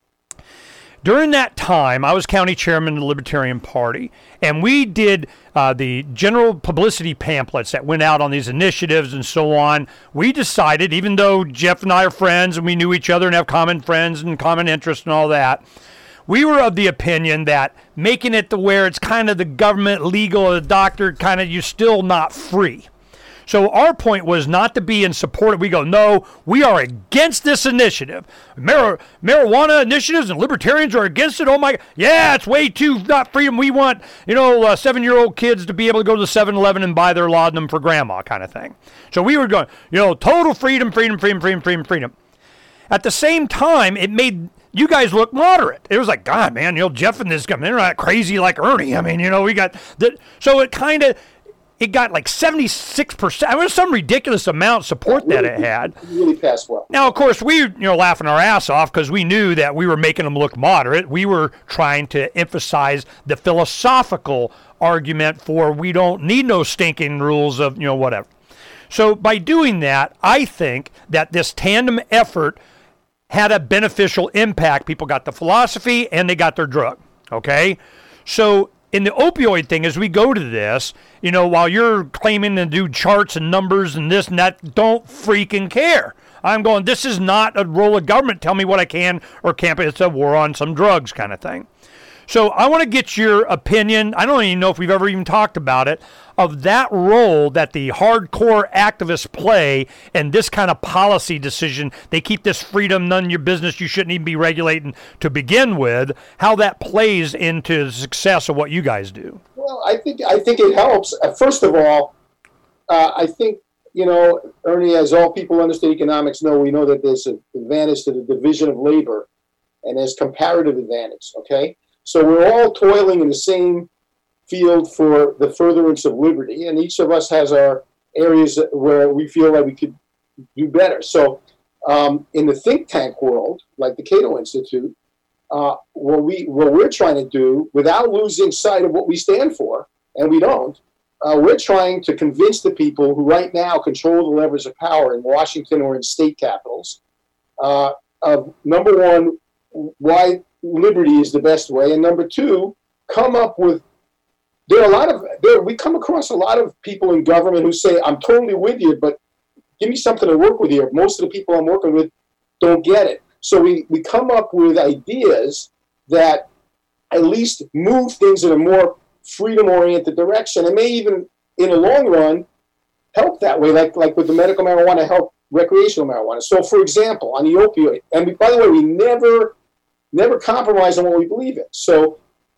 During that time, I was county chairman of the Libertarian Party, and we did uh, the general publicity pamphlets that went out on these initiatives and so on. We decided, even though Jeff and I are friends and we knew each other and have common friends and common interests and all that, we were of the opinion that making it to where it's kind of the government legal, the doctor kind of, you're still not free. So our point was not to be in support of, we go, no, we are against this initiative. Mar- marijuana initiatives and libertarians are against it. Oh my, yeah, it's way too not freedom. We want, you know, uh, seven-year-old kids to be able to go to the seven eleven and buy their laudanum for grandma kind of thing. So we were going, you know, total freedom, freedom, freedom, freedom, freedom, freedom. At the same time, it made you guys look moderate. It was like, God, man, you know, Jeff and this guy, they're not crazy like Ernie. I mean, you know, we got that. So it kind of, it got like seventy-six percent. I mean, some ridiculous amount of support really, that it had. Really passed well. Now, of course, we, you know, laughing our ass off because we knew that we were making them look moderate. We were trying to emphasize the philosophical argument for we don't need no stinking rules of, you know, whatever. So by doing that, I think that this tandem effort had a beneficial impact. People got the philosophy and they got their drug, okay? So in the opioid thing, as we go to this, you know, while you're claiming to do charts and numbers and this and that, don't freaking care. I'm going, this is not a role of government. Tell me what I can or can't. It's a war on some drugs kind of thing. So I want to get your opinion. I don't even know if we've ever even talked about it, of that role that the hardcore activists play in this kind of policy decision. They keep this freedom, none of your business, you shouldn't even be regulating to begin with, how that plays into the success of what you guys do. Well, I think I think it helps. Uh, first of all, uh, I think, you know, Ernie, as all people who understand economics know, we know that there's an advantage to the division of labor and there's comparative advantage, okay? So we're all toiling in the same field for the furtherance of liberty, and each of us has our areas where we feel like we could do better. So um, in the think tank world, like the Cato Institute, uh, what, we, what we're trying to do, without losing sight of what we stand for, and we don't, uh, we're trying to convince the people who right now control the levers of power in Washington or in state capitals, uh, of, number one, why liberty is the best way, and number two, come up with, there are a lot of, there, we come across a lot of people in government who say, I'm totally with you, but give me something to work with here. Most of the people I'm working with don't get it. So we, we come up with ideas that at least move things in a more freedom-oriented direction, and may even, in the long run, help that way, like, like with the medical marijuana, help recreational marijuana. So, for example, on the opioid, and we, by the way, we never... never compromise on what we believe in. So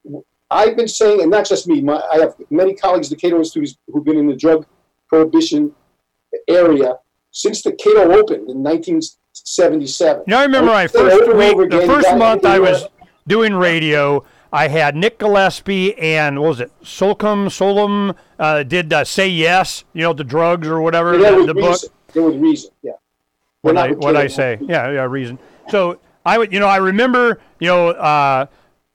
I've been saying, and not just me, my, I have many colleagues at the Cato Institute who've been in the drug prohibition area since the Cato opened in nineteen seventy-seven. You know, I remember my first week, the first month I was doing radio, I had Nick Gillespie and, what was it, Solcombe, Solom, uh, did uh, Say Yes, you know, the drugs or whatever, yeah, the, the book. It was Reason, yeah. What I, what I say, yeah, yeah, Reason. So I would, you know, I remember, you know, uh,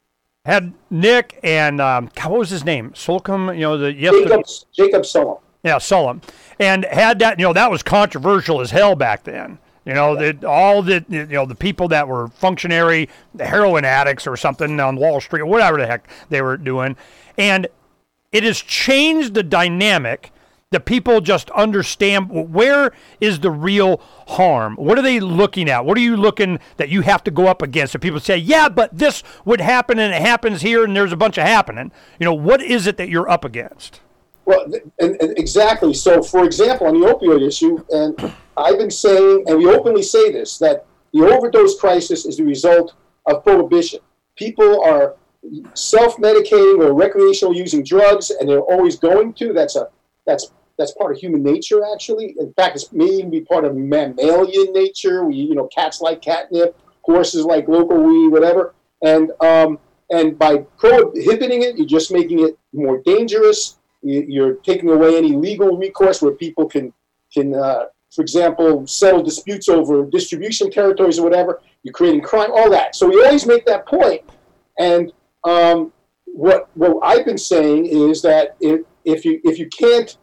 had Nick and, um, God, what was his name? Solcombe, you know, the... Jacob, Jacob Solom. Yeah, Solom. And had that, you know, that was controversial as hell back then. You know, yeah. the, all the, you know, the people that were functionary, the heroin addicts or something on Wall Street, or whatever the heck they were doing. And it has changed the dynamic that people just understand where is the real harm. What are they looking at? What are you looking that you have to go up against? If people say, yeah, but this would happen and it happens here and there's a bunch of happening. You know, what is it that you're up against? Well, and, and exactly. So, for example, on the opioid issue, and I've been saying, and we openly say this, that the overdose crisis is the result of prohibition. People are self-medicating or recreational using drugs, and they're always going to. That's a that's that's part of human nature, actually. In fact, it's may even be part of mammalian nature. We, you know, cats like catnip, horses like local weed, whatever. And um, and by prohibiting it, you're just making it more dangerous. You're taking away any legal recourse where people can can, uh, for example, settle disputes over distribution territories or whatever. You're creating crime, all that. So we always make that point. And um, what what I've been saying is that if, if you if you can't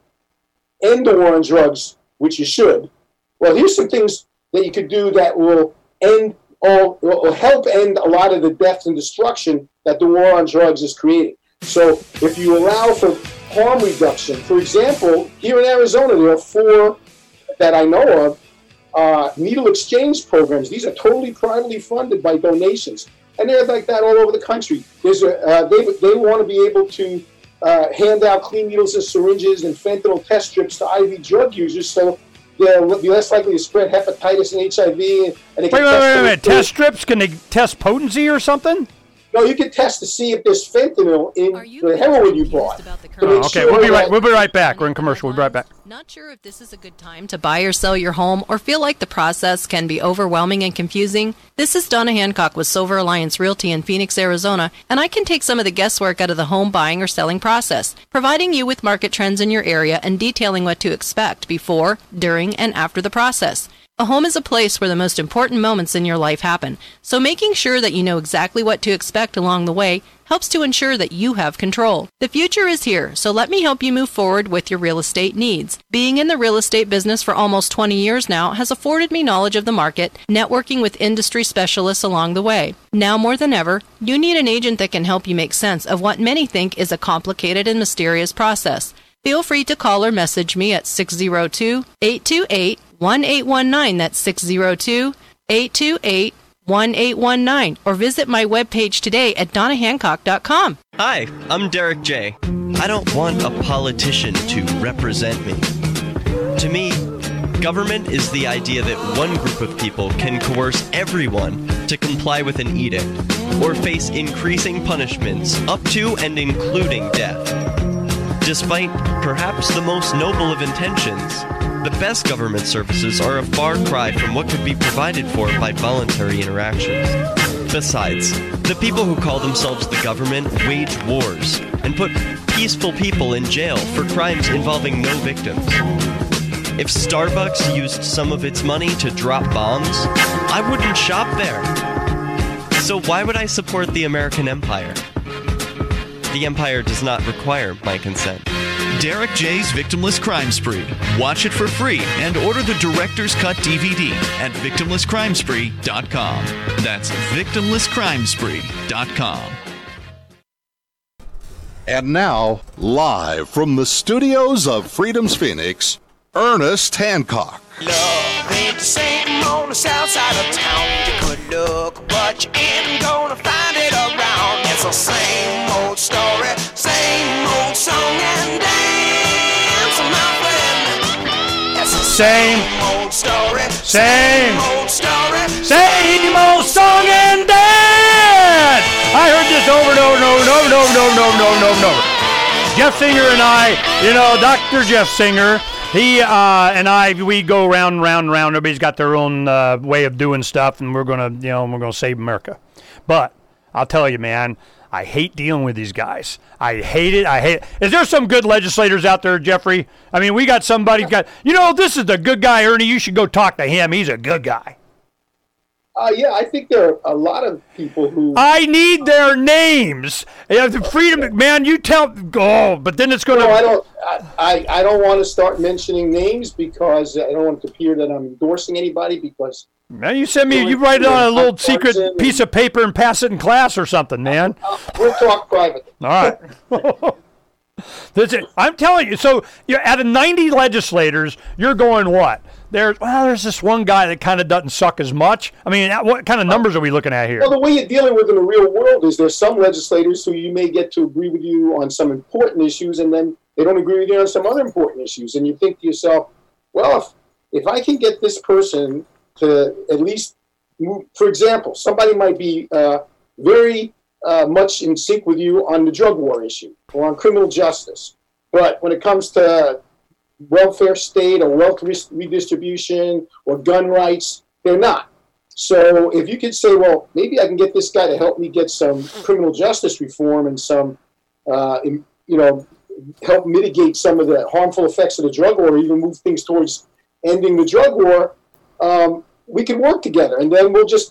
end the war on drugs, which you should, well, here's some things that you could do that will end all will help end a lot of the death and destruction that the war on drugs is creating. So if you allow for harm reduction, for example, here in Arizona, there are four that I know of uh, needle exchange programs. These are totally privately funded by donations. And they're like that all over the country. There's a, uh, they they want to be able to uh, hand out clean needles and syringes and fentanyl test strips to I V drug users, so they'll be less likely to spread hepatitis and H I V. And, and they wait, can wait, test wait, wait, wait. food. Test strips? Can they test potency or something? No, you can test to see if there's fentanyl in the heroin you bought. Oh, okay, we'll be right. We'll be right back. We're in commercial. We'll be right back. Not sure if this is a good time to buy or sell your home, or feel like the process can be overwhelming and confusing? This is Donna Hancock with Silver Alliance Realty in Phoenix, Arizona, and I can take some of the guesswork out of the home buying or selling process, providing you with market trends in your area and detailing what to expect before, during, and after the process. A home is a place where the most important moments in your life happen, so making sure that you know exactly what to expect along the way helps to ensure that you have control. The future is here, so let me help you move forward with your real estate needs. Being in the real estate business for almost twenty years now has afforded me knowledge of the market, networking with industry specialists along the way. Now more than ever, you need an agent that can help you make sense of what many think is a complicated and mysterious process. Feel free to call or message me at six oh two, eight two eight, one eight one nine. That's six oh two, eight two eight, one eight one nine. Or visit my webpage today at donna hancock dot com. Hi, I'm Derek J. I don't want a politician to represent me. To me, government is the idea that one group of people can coerce everyone to comply with an edict or face increasing punishments up to and including death. Despite perhaps the most noble of intentions, the best government services are a far cry from what could be provided for by voluntary interactions. Besides, the people who call themselves the government wage wars and put peaceful people in jail for crimes involving no victims. If Starbucks used some of its money to drop bombs, I wouldn't shop there. So why would I support the American empire? The empire does not require my consent. Derek J's Victimless Crime Spree. Watch it for free and order the Director's Cut D V D at victimless crime spree dot com. That's victimless crime spree dot com. And now, live from the studios of Freedom's Phoenix, Ernest Hancock. Love ain't the same on the south side of town. You could look, but you ain't gonna find it around. It's the same old story, same old song and dance, my friend. It's the Same. same old story, Same. old story, Same old song and dance. I heard this over and over and over and over and over and over and over and over and over and over. Jeff Singer and I, you know, Doctor Jeff Singer, he uh, and I, we go round and round and round. Everybody's got their own uh, way of doing stuff, and we're gonna, you know, we're gonna save America. But I'll tell you, man, I hate dealing with these guys. I hate it. I hate it. Is there some good legislators out there, Jeffrey? I mean, we got somebody got, you know, this is the good guy, Ernie. You should go talk to him. He's a good guy. Uh, yeah, I think there are a lot of people who... I need their names. The freedom, man, you tell, oh, but then it's going to... No, I don't, I, I, I don't want to start mentioning names because I don't want it to appear that I'm endorsing anybody because... Man, you send me, you write it on a little secret piece of paper and pass it in class or something, man. We'll talk privately. All right. That's it. I'm telling you, so you're out of ninety legislators, you're going what? There's well, there's this one guy that kind of doesn't suck as much. I mean, what kind of numbers are we looking at here? Well, the way you're dealing with in the real world is there's some legislators who you may get to agree with you on some important issues, and then they don't agree with you on some other important issues. And you think to yourself, well, if, if I can get this person to at least move, for example, somebody might be uh, very uh, much in sync with you on the drug war issue or on criminal justice. But when it comes to welfare state or wealth redistribution or gun rights, they're not. So if you could say, well, maybe I can get this guy to help me get some criminal justice reform and some, uh, you know, help mitigate some of the harmful effects of the drug war, or even move things towards ending the drug war, um, we can work together. And then we'll just,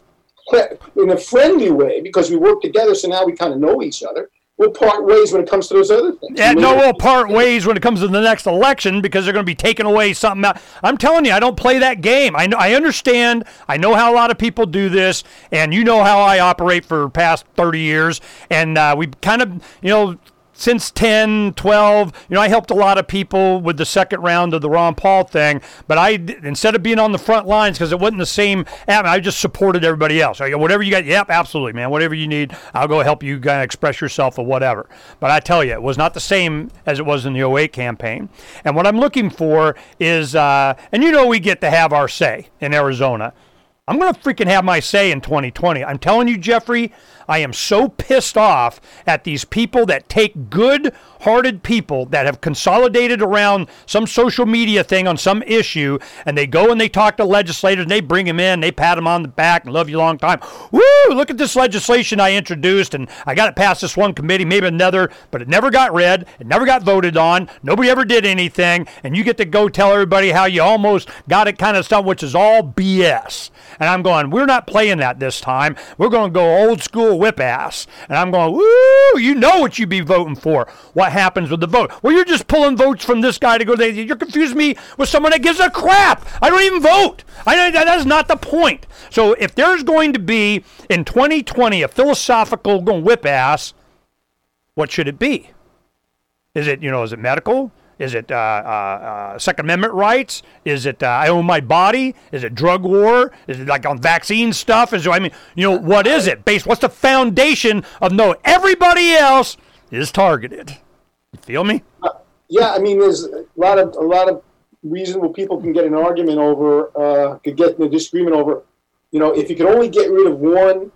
in a friendly way, because we work together, so now we kind of know each other, we'll part ways when it comes to those other things. Yeah, no, we'll part ways when it comes to the next election because they're going to be taking away something out. I'm telling you, I don't play that game. I know, I understand. I know how a lot of people do this, and you know how I operate for past thirty years. And uh, we kind of, you know, since ten, twelve, you know, I helped a lot of people with the second round of the Ron Paul thing, but I, instead of being on the front lines, because it wasn't the same, I just supported everybody else. I go, whatever you got, yep, absolutely, man, whatever you need, I'll go help you kind of express yourself or whatever. But I tell you, it was not the same as it was in the oh eight campaign. And what I'm looking for is, uh, and you know we get to have our say in Arizona. I'm going to freaking have my say in twenty twenty. I'm telling you, Jeffrey, I am so pissed off at these people that take good-hearted people that have consolidated around some social media thing on some issue, and they go and they talk to legislators, and they bring them in, they pat them on the back and love you a long time. Woo, look at this legislation I introduced, and I got it past this one committee, maybe another, but it never got read, it never got voted on, nobody ever did anything, and you get to go tell everybody how you almost got it kind of stuff, which is all B S. And I'm going, we're not playing that this time. We're going to go old school whip ass. And I'm going, woo, you know what you'd be voting for. What happens with the vote? Well, you're just pulling votes from this guy to go, you're confusing me with someone that gives a crap. I don't even vote. I That is not the point. So if there's going to be, in twenty twenty, a philosophical going whip ass, what should it be? Is it, you know, is it medical? Is it uh, uh, uh, Second Amendment rights? Is it uh, I own my body? Is it drug war? Is it like on vaccine stuff? Is I mean, you know, what is it? Based? What's the foundation of no? Everybody else is targeted. You feel me? Uh, yeah, I mean, there's a lot of a lot of reasonable people can get an argument over, uh, could get in a disagreement over. You know, if you could only get rid of one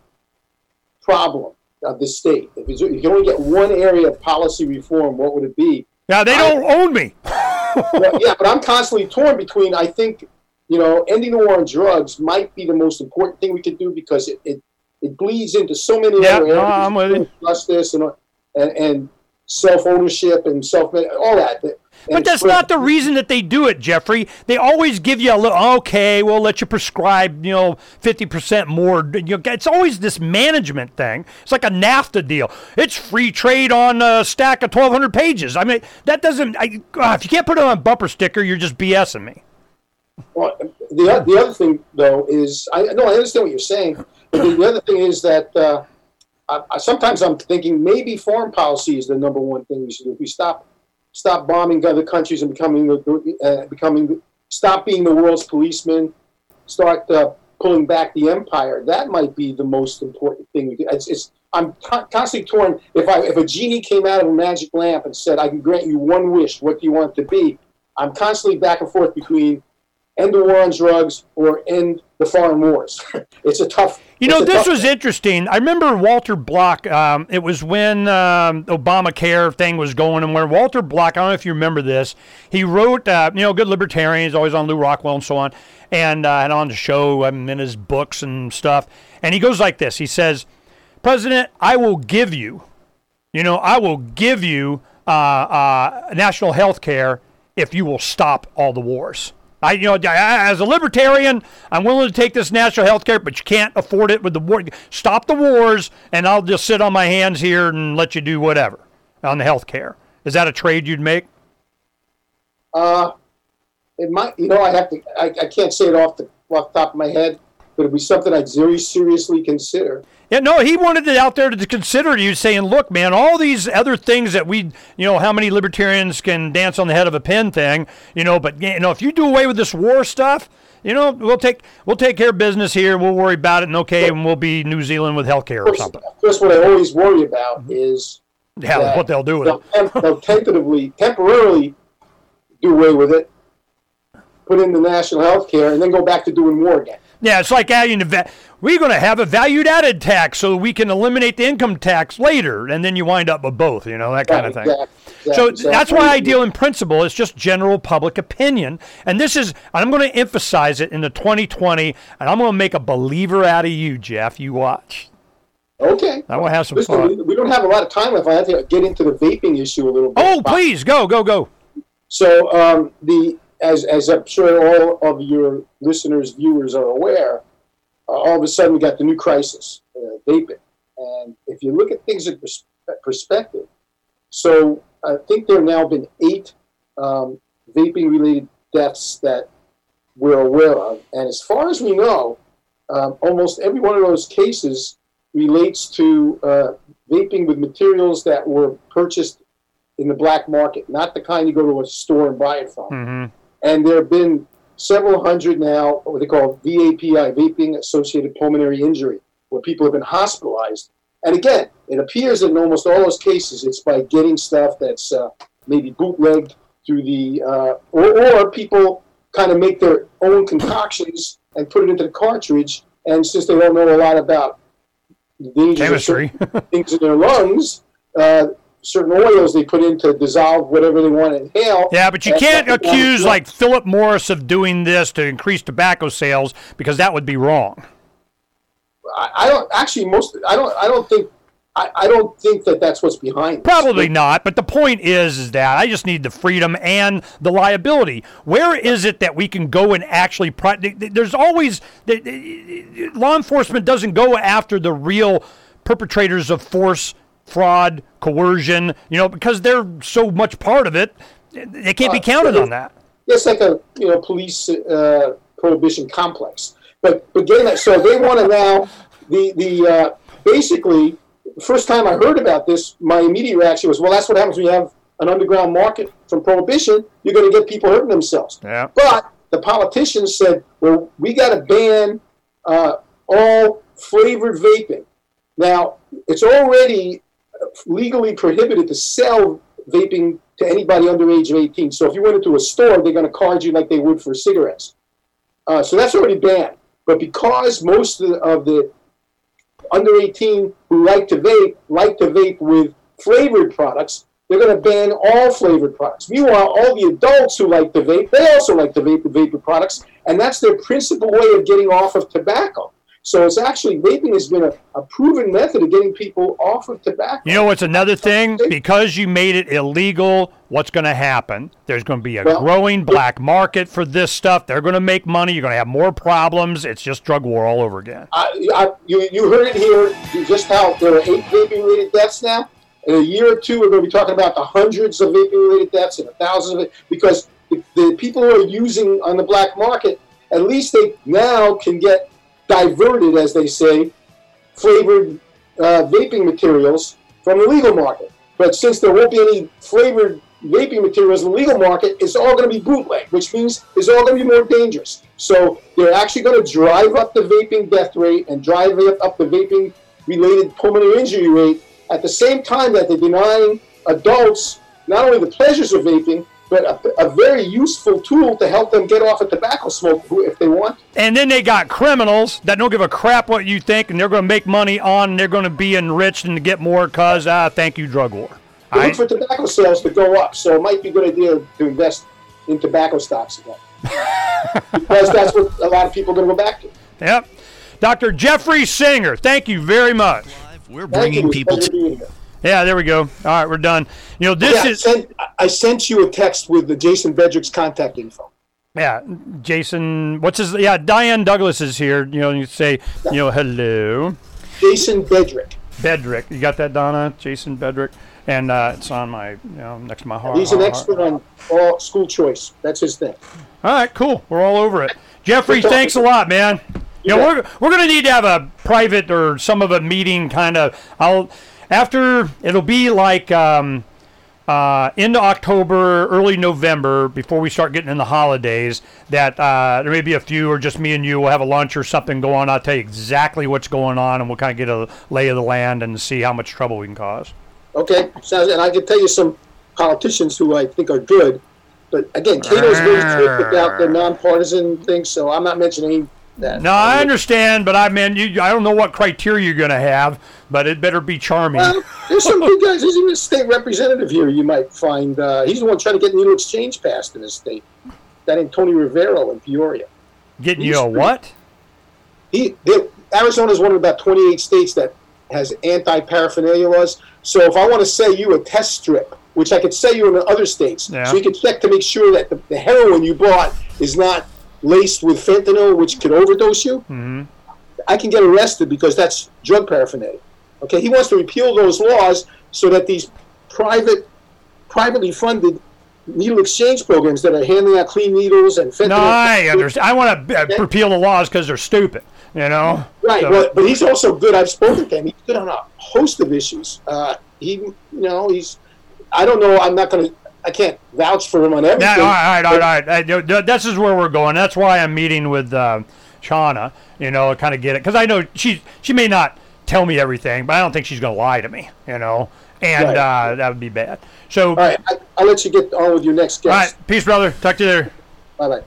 problem of the state, if you could only get one area of policy reform, what would it be? Now, they don't I, own me. well, yeah, but I'm constantly torn between, I think, you know, ending the war on drugs might be the most important thing we could do because it, it, it bleeds into so many yeah, other no, areas. I'm with you. Justice and, and, and self-ownership and self, all that. And but that's not the reason that they do it, Jeffrey. They always give you a little, okay, we'll let you prescribe, you know, fifty percent more. You know, it's always this management thing. It's like a NAFTA deal. It's free trade on a stack of twelve hundred pages. I mean, that doesn't, I, God, if you can't put it on a bumper sticker, you're just BSing me. Well, the, the other thing, though, is, I no, I understand what you're saying, but the, the other thing is that uh, I, I, sometimes I'm thinking maybe foreign policy is the number one thing we should do. If we stop Stop bombing other countries and becoming the uh, becoming stop being the world's policeman. Start uh, pulling back the empire. That might be the most important thing we do. It's, it's I'm con- constantly torn. If I if a genie came out of a magic lamp and said, "I can grant you one wish. What do you want it to be?" I'm constantly back and forth between end the war on drugs or end the foreign wars. It's a tough. You know, this was interesting. I remember Walter Block. Um, it was when um, Obamacare thing was going, and where Walter Block, I don't know if you remember this, he wrote, uh, you know, good libertarian. He's always on Lou Rockwell and so on, and, uh, and on the show, um, in his books and stuff. And he goes like this. He says, President, I will give you, you know, I will give you uh, uh, national health care if you will stop all the wars. I, you know, as a libertarian, I'm willing to take this national health care, but you can't afford it with the war. Stop the wars, and I'll just sit on my hands here and let you do whatever on the health care. Is that a trade you'd make? Uh, it might. You know, I have to. I, I can't say it off the off the top of my head, but it'd be something I'd very seriously consider. Yeah, no, he wanted it out there to consider you, saying, look, man, all these other things that we, you know, how many libertarians can dance on the head of a pin thing, you know, but, you know, if you do away with this war stuff, you know, we'll take we'll take care of business here, we'll worry about it, and okay, and we'll be New Zealand with health care or something. Of course, what I always worry about is yeah, what they'll do with they'll, it. They'll tentatively, temporarily do away with it, put in the national health care, and then go back to doing war again. Yeah, it's like adding a va- we're going to have a valued added tax so we can eliminate the income tax later, and then you wind up with both, you know, that kind of thing. Exactly, exactly, so exactly. that's why I deal in principle. It's just general public opinion. And this is, I'm going to emphasize it in the twenty twenty, and I'm going to make a believer out of you, Jeff. You watch. Okay. I want to have some Listen, fun. we, we don't have a lot of time left. I have to get into the vaping issue a little bit. Oh, please, go, go, go. So um, the as as I'm sure all of your listeners, viewers are aware, uh, all of a sudden we got the new crisis, uh, vaping. And if you look at things in pers- perspective, so I think there have now been eight um, vaping-related deaths that we're aware of. And as far as we know, um, almost every one of those cases relates to uh, vaping with materials that were purchased in the black market, not the kind you go to a store and buy it from. Mm-hmm. And there have been several hundred now, what they call V A P I, vaping-associated pulmonary injury, where people have been hospitalized. And again, it appears that in almost all those cases, it's by getting stuff that's uh, maybe bootlegged through the, uh, or, or people kind of make their own concoctions and put it into the cartridge. And since they don't know a lot about the dangers Chemistry. of certain things in their lungs, uh, certain oils they put in to dissolve whatever they want to inhale. Yeah, but you And can't that's accuse not- like Philip Morris of doing this to increase tobacco sales, because that would be wrong. I, I don't actually most. I don't. I don't think. I, I don't think that that's what's behind this. Probably not, but the point is, is that I just need the freedom and the liability. Where is it that we can go and actually? Pro- there's always law enforcement doesn't go after the real perpetrators of force, fraud, coercion. You know, because they're so much part of it, they can't be Uh, counted so on that. It's like a you know police uh, prohibition complex. But but getting that, so they want to now the the uh, basically. First time I heard about this, my immediate reaction was, well, that's what happens when you have an underground market from prohibition. You're going to get people hurting themselves. Yeah. But the politicians said, well, we got to ban uh, all flavored vaping. Now, it's already legally prohibited to sell vaping to anybody under the age of eighteen. So if you went into a store, they're going to card you like they would for cigarettes. Uh, so that's already banned. But because most of the, of the under eighteen who like to vape, like to vape with flavored products, they're going to ban all flavored products. Meanwhile, all the adults who like to vape, they also like to vape with vapor products, and that's their principal way of getting off of tobacco. So it's actually, vaping has been a, a proven method of getting people off of tobacco. You know what's another thing? Because you made it illegal, what's going to happen? There's going to be a Well, growing black market for this stuff. They're going to make money. You're going to have more problems. It's just drug war all over again. I, I, you, you heard it here, just how there are eight vaping-related deaths now. In a year or two, we're going to be talking about the hundreds of vaping-related deaths and the thousands of it, because the, the people who are using on the black market, at least they now can get diverted, as they say, flavored uh, vaping materials from the legal market. But since there won't be any flavored vaping materials in the legal market, it's all going to be bootleg, which means it's all going to be more dangerous. So they're actually going to drive up the vaping death rate and drive up the vaping-related pulmonary injury rate at the same time that they're denying adults not only the pleasures of vaping, but a, a very useful tool to help them get off of tobacco smoke if they want. And then they got criminals that don't give a crap what you think, and they're going to make money on, and they're going to be enriched and get more because, ah, thank you, drug war. They I, look for tobacco sales to go up, so it might be a good idea to invest in tobacco stocks again. Because that's what a lot of people are going to go back to. Yep. Doctor Jeffrey Singer, thank you very much. We're Thank bringing you. people Pleasure to being here. Yeah, there we go. All right, we're done. You know, this Yeah, I is... sent, I sent you a text with the Jason Bedrick's contact info. Yeah, Jason, what's his, yeah, Diane Douglas is here. You know, you say, you know, hello. Jason Bedrick. Bedrick. You got that, Donna? Jason Bedrick. And uh, it's on my, you know, next to my heart. He's an heart, expert heart. on all school choice. That's his thing. All right, cool. We're all over it. Jeffrey, Good talking. thanks a lot, man. You You know, bet. we're, we're going to need to have a private or some of a meeting kind of, I'll, after, it'll be like um, uh, into October, early November, before we start getting in the holidays, that uh, there may be a few, or just me and you will have a lunch or something go on. I'll tell you exactly what's going on, and we'll kind of get a lay of the land and see how much trouble we can cause. Okay? Sounds, and I can tell you some politicians who I think are good. But again, Cato's very strict about the nonpartisan thing, so I'm not mentioning any that. No, I understand, but I mean, you, I don't know what criteria you're going to have, but it better be charming. Well, there's some good guys. There's even a state representative here you might find. Uh, he's the one trying to get needle exchange passed in his state. That ain't Tony Rivero in Peoria. Getting you a what? He, Arizona is one of about twenty-eight states that has anti-paraphernalia laws. So if I want to sell you a test strip, which I could sell you in other states, yeah. so you can check to make sure that the, the heroin you bought is not laced with fentanyl, which could overdose you, mm-hmm. I can get arrested because that's drug paraphernalia. Okay, he wants to repeal those laws so that these private, privately funded needle exchange programs that are handing out clean needles and fentanyl. No, I understand. I want to uh, repeal the laws because they're stupid, you know? Right, so. but, but he's also good. I've spoken to him. He's good on a host of issues. Uh, he, you know, he's, I don't know, I'm not going to, I can't vouch for him on everything. Yeah, all right, all right, all right. This is where we're going. That's why I'm meeting with uh, Shauna, you know, kind of get it. Because I know she, she may not tell me everything, but I don't think she's going to lie to me, you know? And right. uh, that would be bad. So, all right, I, I'll let you get on with your next guest. All right, peace, brother. Talk to you later. Bye-bye.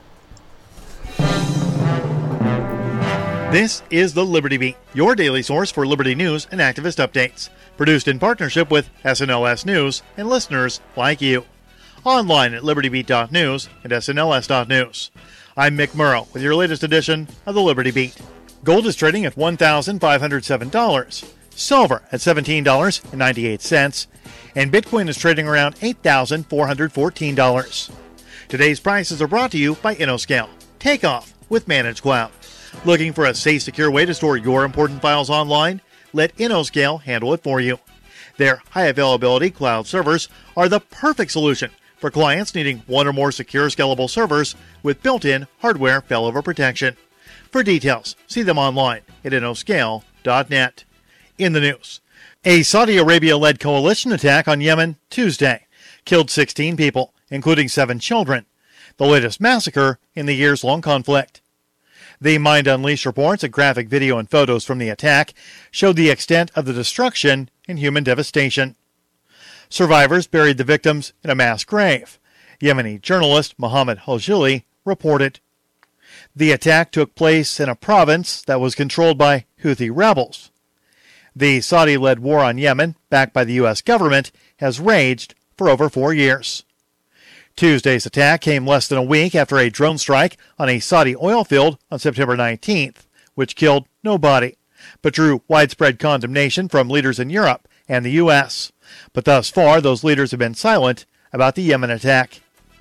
This is the Liberty Beat, your daily source for Liberty news and activist updates. Produced in partnership with S N L S News and listeners like you. Online at liberty beat dot news and S N L S dot news. I'm Mick Murrow with your latest edition of the Liberty Beat. Gold is trading at one thousand five hundred seven dollars. Silver at seventeen dollars and ninety-eight cents, and Bitcoin is trading around eight thousand four hundred fourteen dollars. Today's prices are brought to you by InnoScale. Take off with Managed Cloud. Looking for a safe, secure way to store your important files online? Let InnoScale handle it for you. Their high availability cloud servers are the perfect solution for clients needing one or more secure, scalable servers with built-in hardware failover protection. For details, see them online at innoscale dot net. In the news, a Saudi Arabia-led coalition attack on Yemen Tuesday killed sixteen people, including seven children, the latest massacre in the years-long conflict. The Mind Unleashed reports and graphic video and photos from the attack showed the extent of the destruction and human devastation. Survivors buried the victims in a mass grave, Yemeni journalist Mohammed Hojili reported. The attack took place in a province that was controlled by Houthi rebels. The Saudi-led war on Yemen, backed by the U S government, has raged for over four years. Tuesday's attack came less than a week after a drone strike on a Saudi oil field on September nineteenth, which killed nobody, but drew widespread condemnation from leaders in Europe and the U S. But thus far, those leaders have been silent about the Yemen attack.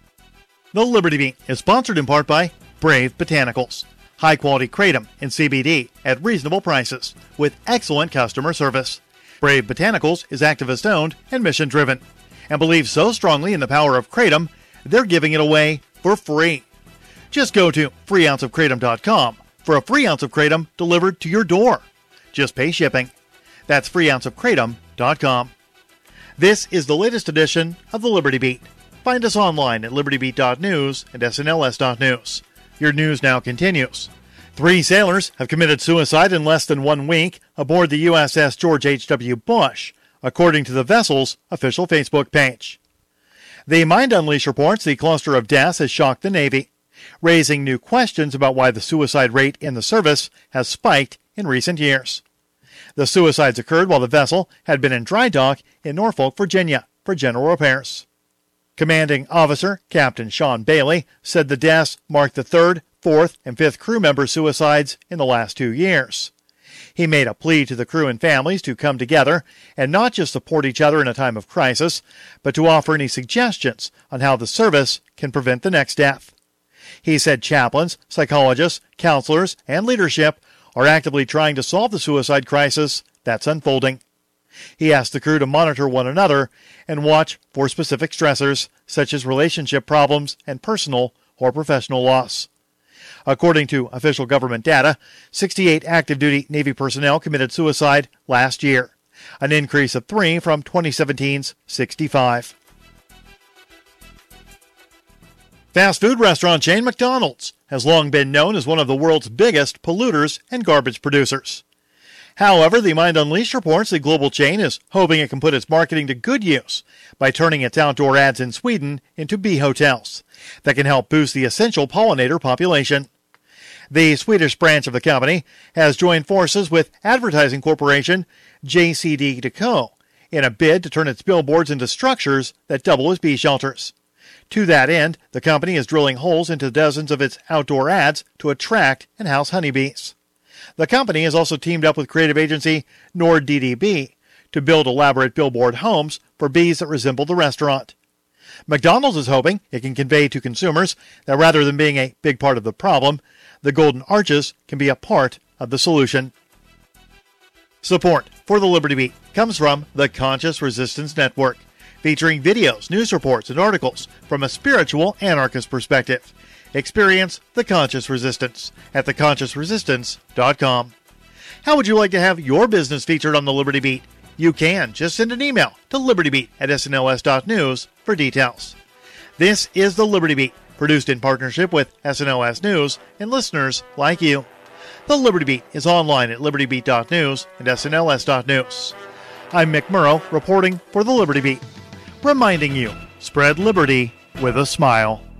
The Liberty Beat is sponsored in part by Brave Botanicals. High-quality kratom and C B D at reasonable prices with excellent customer service. Brave Botanicals is activist-owned and mission-driven and believes so strongly in the power of kratom, they're giving it away for free. Just go to free ounce of kratom dot com for a free ounce of kratom delivered to your door. Just pay shipping. That's free ounce of kratom dot com. This is the latest edition of the Liberty Beat. Find us online at liberty beat dot news and S N L S dot news. Your news now continues. Three sailors have committed suicide in less than one week aboard the U S S George H W Bush, according to the vessel's official Facebook page. The Mind Unleashed reports the cluster of deaths has shocked the Navy, raising new questions about why the suicide rate in the service has spiked in recent years. The suicides occurred while the vessel had been in dry dock in Norfolk, Virginia, for general repairs. Commanding Officer Captain Sean Bailey said the deaths marked the third, fourth, and fifth crew member suicides in the last two years. He made a plea to the crew and families to come together and not just support each other in a time of crisis, but to offer any suggestions on how the service can prevent the next death. He said chaplains, psychologists, counselors, and leadership are actively trying to solve the suicide crisis that's unfolding. He asked the crew to monitor one another and watch for specific stressors, such as relationship problems and personal or professional loss. According to official government data, sixty-eight active-duty Navy personnel committed suicide last year, an increase of three from twenty seventeen's sixty-five. Fast food restaurant chain McDonald's has long been known as one of the world's biggest polluters and garbage producers. However, the Mind Unleashed reports the global chain is hoping it can put its marketing to good use by turning its outdoor ads in Sweden into bee hotels that can help boost the essential pollinator population. The Swedish branch of the company has joined forces with advertising corporation J C D Deco in a bid to turn its billboards into structures that double as bee shelters. To that end, the company is drilling holes into dozens of its outdoor ads to attract and house honeybees. The company has also teamed up with creative agency NordDDB to build elaborate billboard homes for bees that resemble the restaurant. McDonald's is hoping it can convey to consumers that rather than being a big part of the problem, the Golden Arches can be a part of the solution. Support for the Liberty Beat comes from the Conscious Resistance Network, featuring videos, news reports, and articles from a spiritual anarchist perspective. Experience the Conscious Resistance at the conscious resistance dot com. How would you like to have your business featured on the Liberty Beat? You can. Just send an email to libertybeat at s n l s dot news for details. This is the Liberty Beat, produced in partnership with S N L S News and listeners like you. The Liberty Beat is online at liberty beat dot news and s n l s dot news. I'm Mick Murrow, reporting for the Liberty Beat, reminding you, spread liberty with a smile.